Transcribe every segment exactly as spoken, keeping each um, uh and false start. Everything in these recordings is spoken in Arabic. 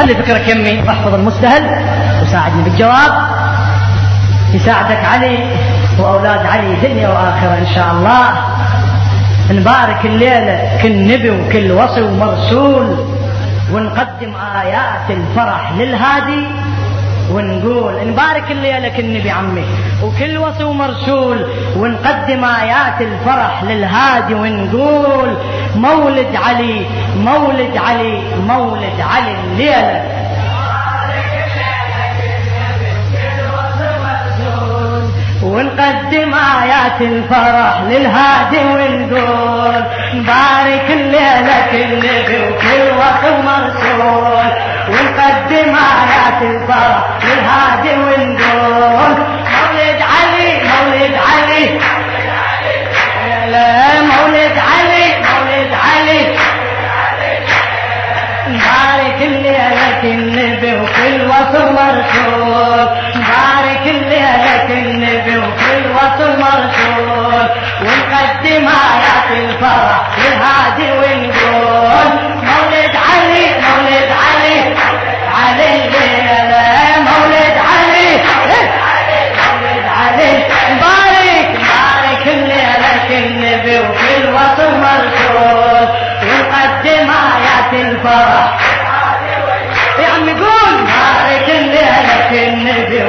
خلي فكرك يمي واحفظ المستهل وساعدني بالجواب. يساعدك علي وأولاد علي دنيا وآخرة إن شاء الله. نبارك الليلة كل نبي وكل وصي ومرسول، ونقدم آيات الفرح للهادي، ونقول نبارك الليلة كل نبي عمي وكل وصي ومرسول، ونقدم آيات الفرح للهادي، ونقول مولد علي مولد علي مولد علي الليلة. ونقدم آيات الفرح للهادي، ونقول نبارك الليلة كل نبي وكل وصي ومرسول، ونقدم آيات الفرح للهادي، ونقول مولد علي مولد علي لا مولد علي مولد علي. نبارك الليلة كل نبي وكل وصي ومرسول، نبارك الليلة كل نبي وكل وصي ومرسول، ونقدم آيات الفرح للهادي، ونقول مولد علي مولد علي علي الليلة مولد علي مولد علي. نبارك نبارك الليلة كل نبي وكل وصي ومرسول، ونقدم آيات الفرح يا عم قول نبارك الليلة كل نبي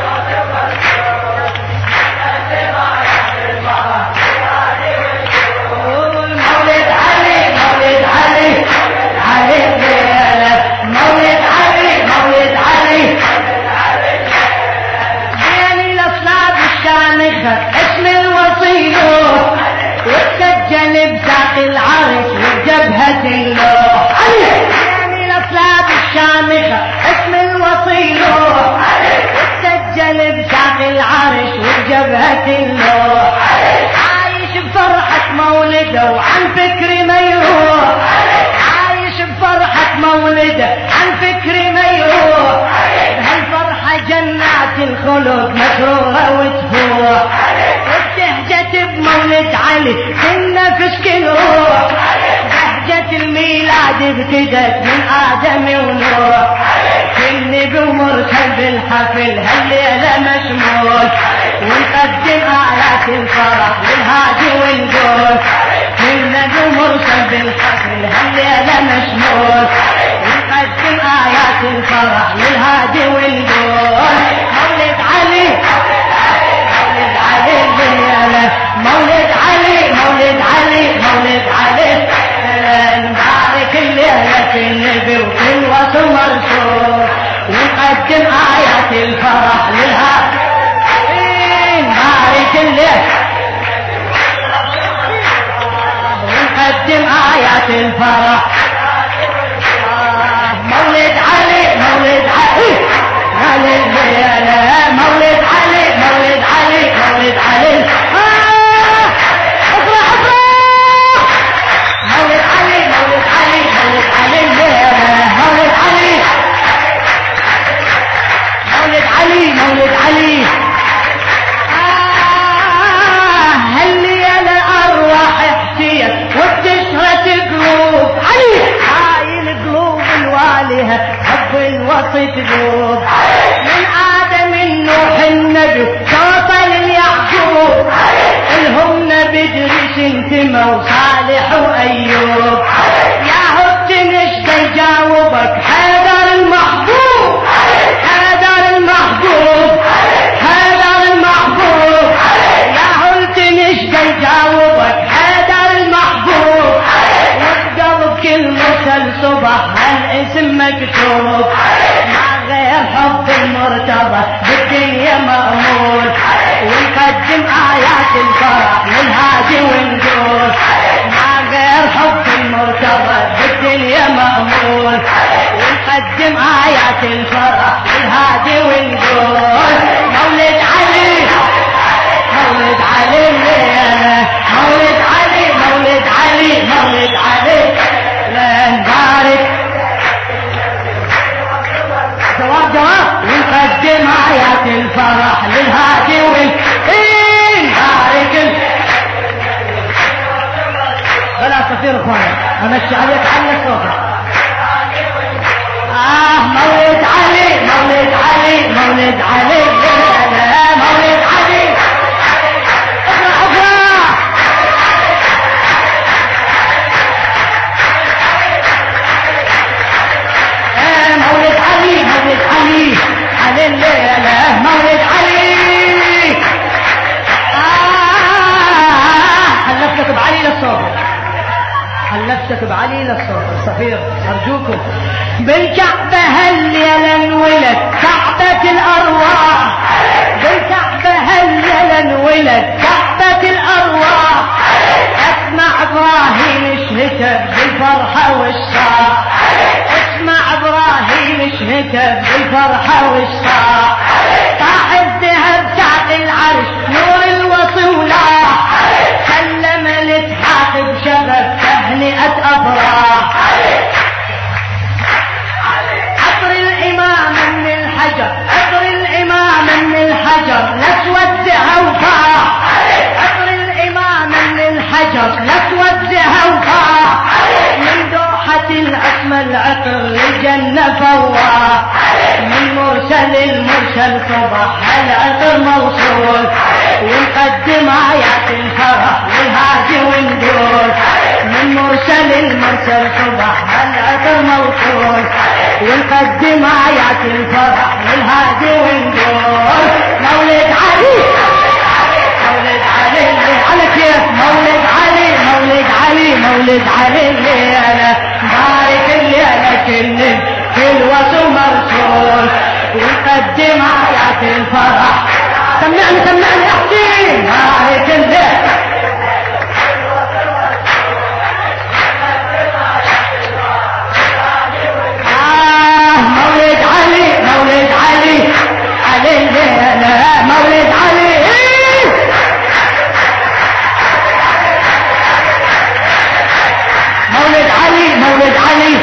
مولد علي مولد علي علي الليلة مولد علي مولد علي. بين الأصلاب الشامخة اسم الوصيلوح، وتسجل بساق العرش وبجبهة اللوح. بين الأصلاب الشامخة اسم الوصيلوح، وتسجل بساق العرش وبجبهة اللوح. عايش بفرحة مولده وعن فكري ما يروح، عايش بفرحة مولده عن فكري ما يروح. هالفرحة جنات الخلود مسرورة وتفوح، وبتهجة بمولد علي كل نفس كل روح. بهجة الميلاد ابتدت من آدم ونوح، كل نبي ومرسل بالحفل هالليلة مشمول، ونقدم آيات الفرح للهادي، ونقول كل نبي ومرسل بالحفل هالليلة مشمول، ونقدم آيات الفرح للهادي، ونقول مولد علي مولد علي الليلة مولد علي مولد علي مولد علي. نبارك الليلة كل نبي وكل وصي ومرسول، ونقدم آيات الفرح للهادي، نبارك الليلة ونقدم آيات الفرح. مولد علي مولد علي علي الليلة مولد علي مولد علي مولد علي. افرح افرح مولد علي مولد علي مولد علي الليلة مولد علي مولد علي مولد علي. هالليلة أرواح احتيت وبتشهت قلوب علي، هاي القلوب الوالهة حب الوصي تذوب. من آدم النوح النبي توصل اليعقوب، الهم بدرس انتمى وصالح وأيوب. يا هد نشد يجاوبك حيدر المحبوب حيدر المحبوب حيدر المحبوب. يا هد نشد يجاوبك حيدر المحبوب، وبقلب كل مرسل صبح هالاسم مكتوب. مع غير حب المرتضى بالدنيا مأمول، ونقدم آيات الفرح للهادي، ونقول مع غير حب المرتضى بالدنيا مأمول، ونقدم آيات الفرح للهادي، ونقول مولد علي مولد علي الليلة مولد علي مولد علي مولد علي. لا نبارك جواب جواب ونقدم آيات الفرح للهادي، ونبارك. بلا تصير اخوانا امشي عليك على صوتك. آه مولد علي الليلة مولد علي مولد علي مولد علي علي الليلة مولد علي. آه حلفتك بعلي للصوت حلفتك بعلي للصوت الصفير أرجوكم. بالكعبة هالليلة انولد كعبة الأرواح بالكعبة هالليلة انولد كعبة الأرواح. اسمع إبراهيم شهتك بالفرحة والشاق اسمع إبراهيم شهتك بالفرحة والشاق. طاح الذهب تحت العرش نور الوصولة سلم الإسحاق بشغف تهنئة أفراح. عطر الإمام من الحجر عطر الإمام من الحجر لأسود هوفاء عطر الإمام من الحجر لأسود هوفاء. من دوحة العصمة العطر للجنة فواح. من مرسل المرسل صبح العطر موصول ونقدم آيات الفرح للهادي ونقول. من مرسل المرسل صبح العطر موصول ونقدم آيات الفرح للهادي ونقول. مولد علي مولد علي على كيف مولد علي مولد علي مولد علي الليلة بارك الليلة كل كل وصو مرسول ونقدم آيات الفرح. سمعني سمعني احكي بارك الليلة آه مولد علي مولد علي علي الليلة مولد علي مولد علي مولد علي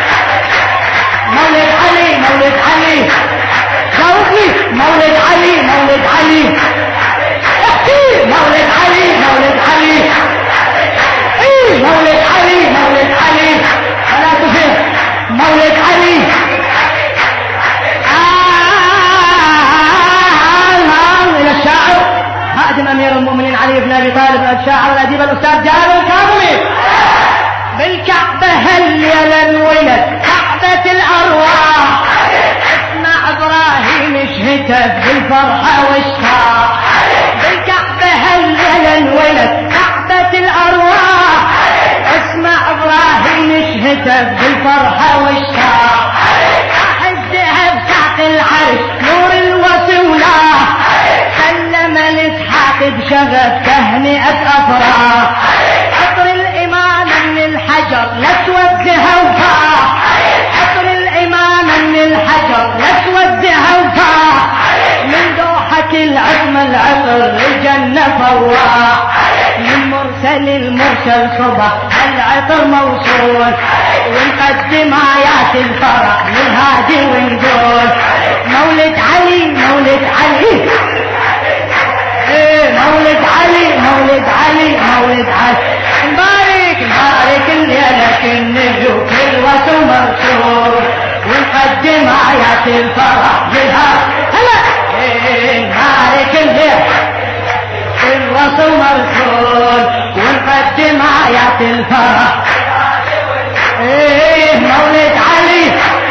مولد علي مولد علي جاوبني مولد علي مولد علي احكي مولد علي مولد علي ايه مولد علي مولد علي فلا تفهم مولد علي. آه الى الشاعر خادم امير المؤمنين علي بن ابي طالب الشاعر الاديب الاستاذ جلال الكاظمي. بالكعبة هالليلة انولد كعبة الأرواح. اسمع إبراهيم شهتك بالفرحة والشاق. بالكعبة هالليلة انولد كعبة الأرواح. اسمع إبراهيم شهتك بالفرحة والشاق. راح الذهب تحت العرش نور الوصولة سلم الإسحاق بشغف تهنئة أفراح. عطر الإمام من الحجر لأسود هوفاء عطر الإمام من الحجر لأسود هوفاء. من دوحة العصمة العطر للجنة فواح. من مرسل المرسل صبح العطر موصول ونقدم آيات الفرح للهادي ونقول. مولد علي مولد علي ايه مولد علي مولد علي مولد علي. نبارك نبارك الليلة كالنجوم كل وصو مرسول ونقدم آيات الفرح للها هلا. ايه نبارك الليلة كل وصو مرسول ونقدم آيات الفرح. ايه مولد علي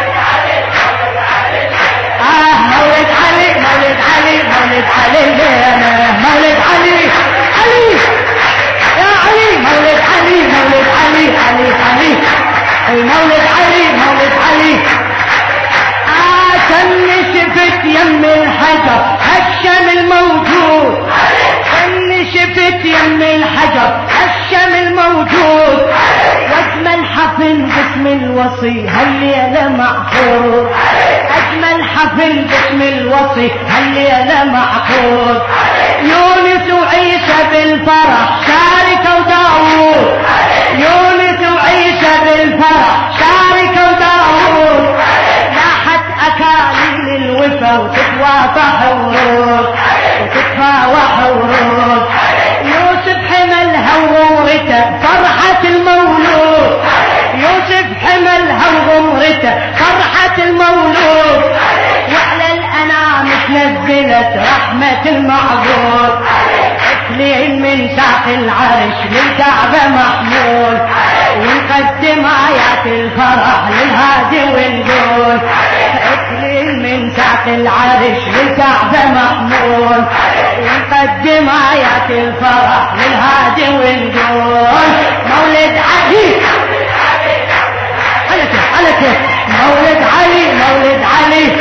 آه مولد علي مولد علي مولد علي الليلة مولد علي علي يا علي مولد علي مولد علي علي علي مولد علي مولد علي. آه كم شفت يم الحجر هالشم الموجود كم شفت يم الحجر هالشم الموجود. واجمل حفل باسم الوصي هالليلة معقود. اجمل حفل باسم الوصي هالليلة معقود. يونس وعيسى بالفرح شاركوا داوود. يونس وعيسى بالفرح شاركوا داوود. لاحت اكاليل الوفا وتتوافح ورود وتتفاوح ورود. يوسف حملها وغمرته فرحة المولود. يوسف حملها وغمرته فرحة المولود. وعلى الانام نزلت رحمة المعبود، اكليل من ساق العرش للكعبة محمول، ونقدم آيات الفرح للهادي ونقول اكليل من ساق العرش للكعبة محمول، ونقدم آيات الفرح للهادي ونقول مولد علي على كيف على كيف مولد علي مولد علي،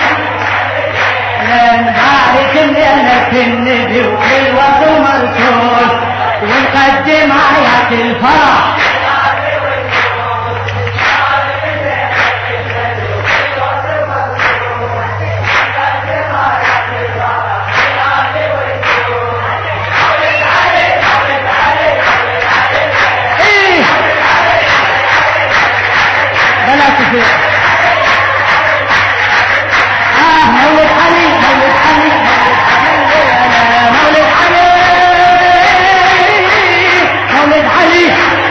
نبارك الليلة في النبي والوصل مرسول، ونقدم آيات الفرح بلا تفير. آه مولد علي مولد علي مولد علي مولد علي.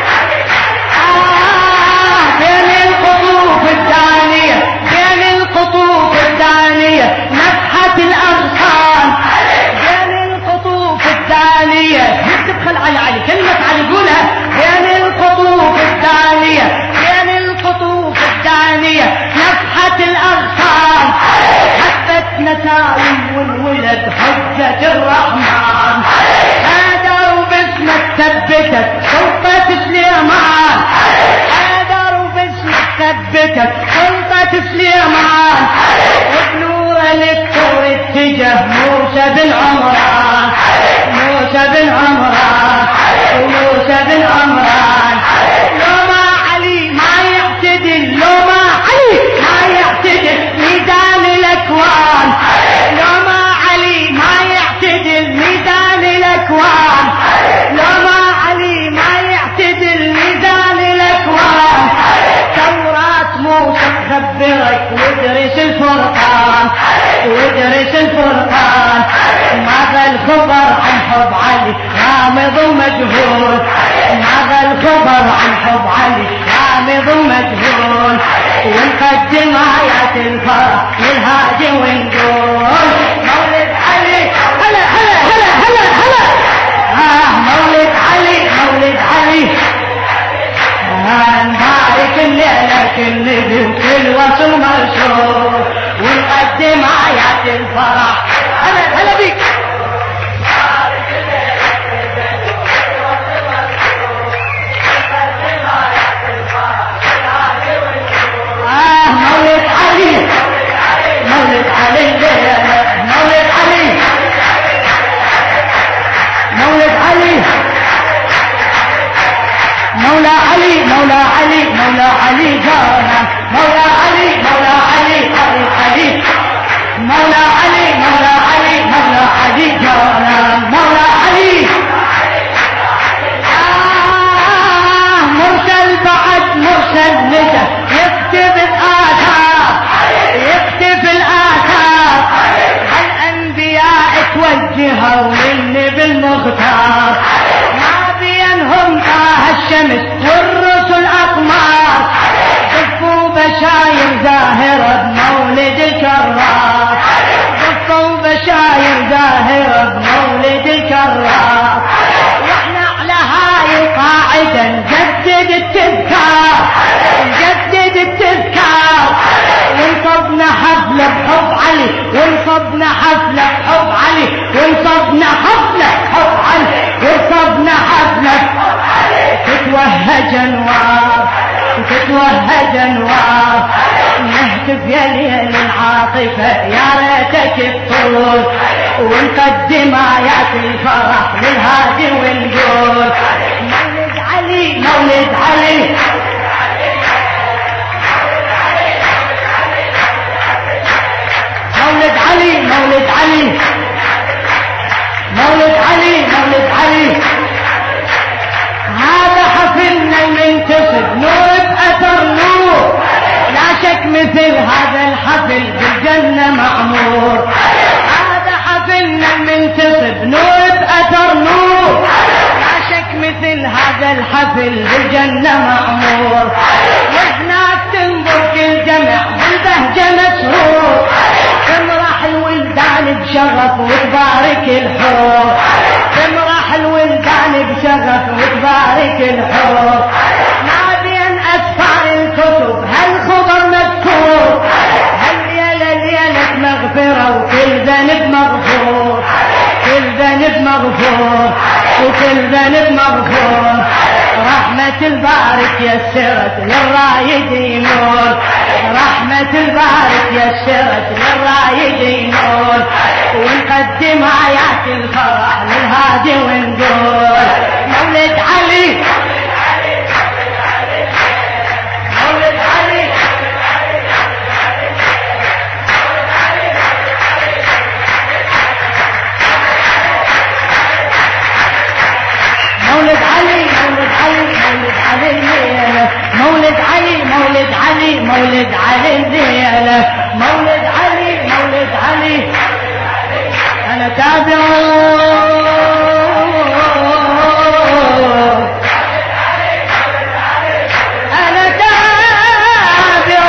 آه بين القطوف الثانية بين القطوف الثانية نفحة الأغصان، بين القطوف الثانية تدخل على علي كلمة علي قولها، بين القطوف الثانية بين القطوف الثانية نفحة الأغصان، حبت نسائم والولد حجة الرحمن، هذا وباسمك ثبتت سلطة سليمان، هذا وباسمك ثبتت سلطة سليمان، وبنور للطور اتجه موسى بن عمران، موسى بن عمران وموسى بن عمران. لو ما علي ما يعتدل لو ما علي ما يعتدل ميدان الاكوان، لو ما علي ما يعتدل ميدان الاكوان، لو ما علي ما يعتدل ميدان الاكوان. توراة موسى تخبرك وادرس الفرقان وادرس الفرقان، ماذا الخبر عن حب علي غامض ومجهول، ماذا الخبر عن حب علي غامض ومجهول، ونقدم آيات الفرح للهادي ونقول مولد علي هلا هلا هلا هلا هلا. آه مولد علي مولد علي. آه نبارك الليلة كل نبي وكل وصل مرسول، ونقدم آيات الفرح هلا هلا بيك. آه مولد علي مولد علي مولد علي مولد علي مولا علي مولا علي مولا علي جانا، مولا علي مولا علي علي علي مولا علي مولا علي مولا علي جانا، مولا علي. آه مرسل بعد مرسل نجا يكتب الآثار يكتب الآثار، الأنبياء توجهوا للنبي المختار، ما بينهم طه الشمس والرسل أقمار، دفوا بشاير زاهرة بمولد الكرار، دفوا بشاير زاهرة بمولد الكرار. واحنا على هاي القاعدة نجدد التذكار نجدد التذكار، ونصبنا حفلة بحب علي ونصبنا حفلة بحب علي ونصبنا حفلة بحب علي ونصبنا حفلة بحب علي. تتوهج انوار تتوهج انوار، نهتف يا ليل العاطفة يا ريتك الطول، ونقدم آيات الفرح للهادي ونقول مولد علي مولد علي. مولد علي مولد علي مولد علي مولد علي. هذا حفلنا المنتصب نور بأثر نور، لا شك مثل هذا الحفل بالجنة معمور، هذا حفلنا المنتصب نور بأثر نور، لا شك مثل هذا الحفل بالجنة معمور. وهناك تنظر كل جمع بالبهجة مسرور، تمرح الولدان بشغل بشغف وتبارك الحور، تمرح الولدان بشغف وتبارك الحور، ما بين أسفار الكتب هالخبر مذكور، هالليلة ليلة مغفرة وكل ذنب مغفور، كل ذنب مغفور وكل ذنب مغفور. رحمة البارك يسرت للرايدين نور، رحمة البارك يسرت للرايدين نور، ونقدم آيات الفرح للهادي ونقول مولد علي مولد علي مولد علي مولد علي مولد علي الليلة، مولد علي مولد علي مولد علي الليلة، مولد علي مولد علي أنا تابع أنا تابع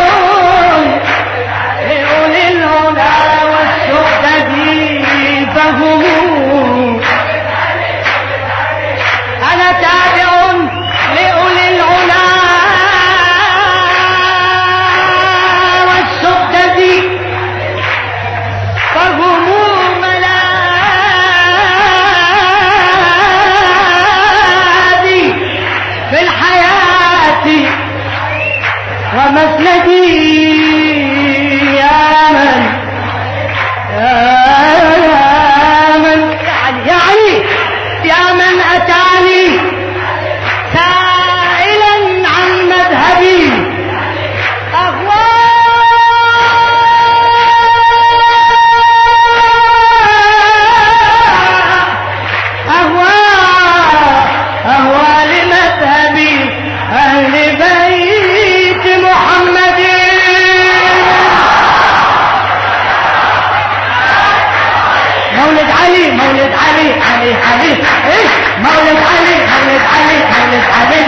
لأولي العلا والسؤدد فهم، أنا تابع لأولي العلا والسؤدد فهم ملاذي في الحياة ومسندي، يا من يا من يا علي يا من أتاني سائلا عن مذهبي أهوى أهوى أهوى لمذهبي أهل بيت محمد. مولد علي مولد علي علي علي إيه؟ مولد علي مولد علي مولد علي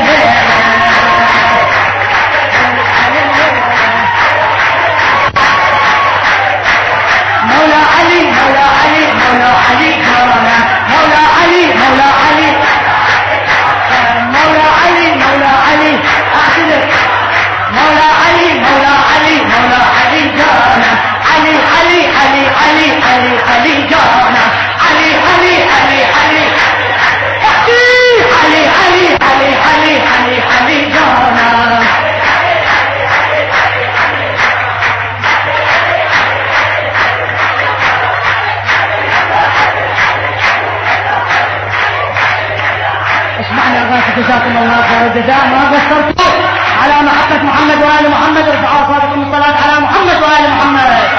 مولا علي مولا علي مولا علي مولانا مولا علي مولا علي مولا علي مولا علي أعتذر مولا علي مولا علي مولا علي جانا علي علي علي علي علي علي جانا علي علي علي علي علي علي علي علي علي علي جانا اسمعنا اغاثة جزاكم الله خير الجزاء، ما قصرتوا على محبة محمد وآل محمد، ارفعوا صوتكم الصلاة على محمد وآل محمد.